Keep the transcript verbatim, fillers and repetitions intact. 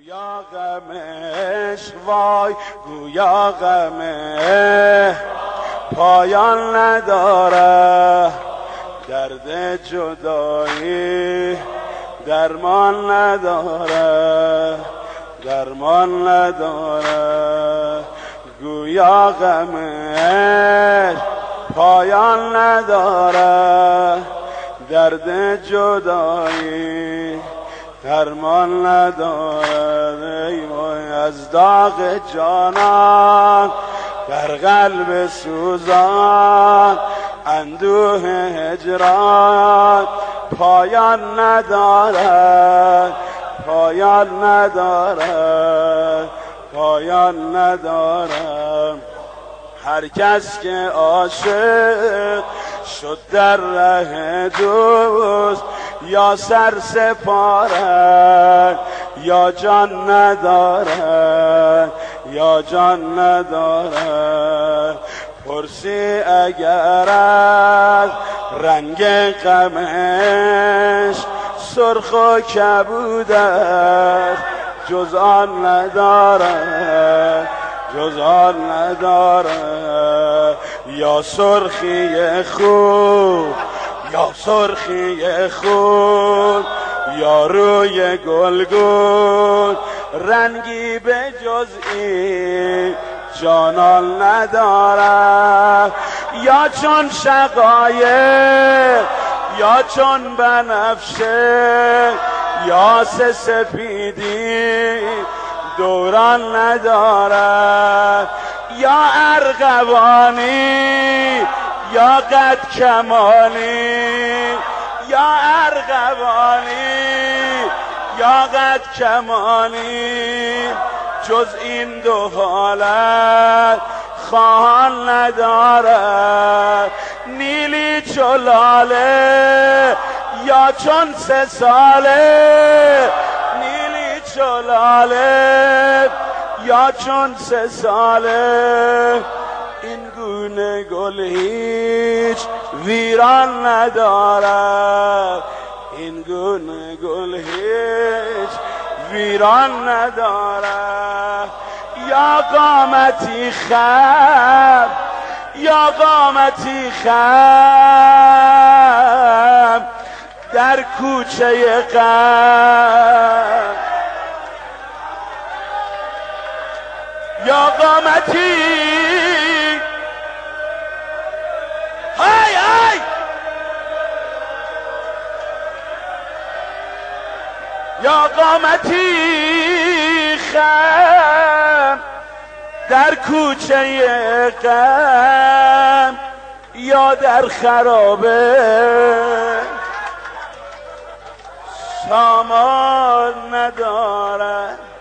گویا غمش وای گویا غمش پایان نداره، درد جدایی درمان نداره، درمان نداره. گویا غمش پایان نداره، درد جدایی درمان نداره. ای وای از داغ جانان در قلب سوزان اندوه هجران پایان نداره، پایان نداره، پایان نداره. هر کس که عاشق شد در ره دوست یا سر سپاره یا جان نداره، یا جان نداره. پرسی اگر از رنگ غمش سرخ و کبود است جز آن نداره، جز آن نداره. یا سرخی خون یا سرخی خون یا روی گلگون رنگی به جز این جانان نداره. یا چون شقایق یا چون بنفشه یا سه سپیدی دوران نداره. یا ارغوانی یا قد کمالی، یا ارغوانی یا قد کمالی جز این دو حالت خواهان نداره. نیلی چلاله یا چون سه ساله، نیلی چلاله یا چون سه ساله. این گونه گل هیچ ویران نداره، این گونه گل هیچ ویران نداره. یا قامتی خم یا قامتی خم در کوچه غم، یا قامتی های های یا قامتی خم در کوچه غم یا در خرابه سامان ندارد.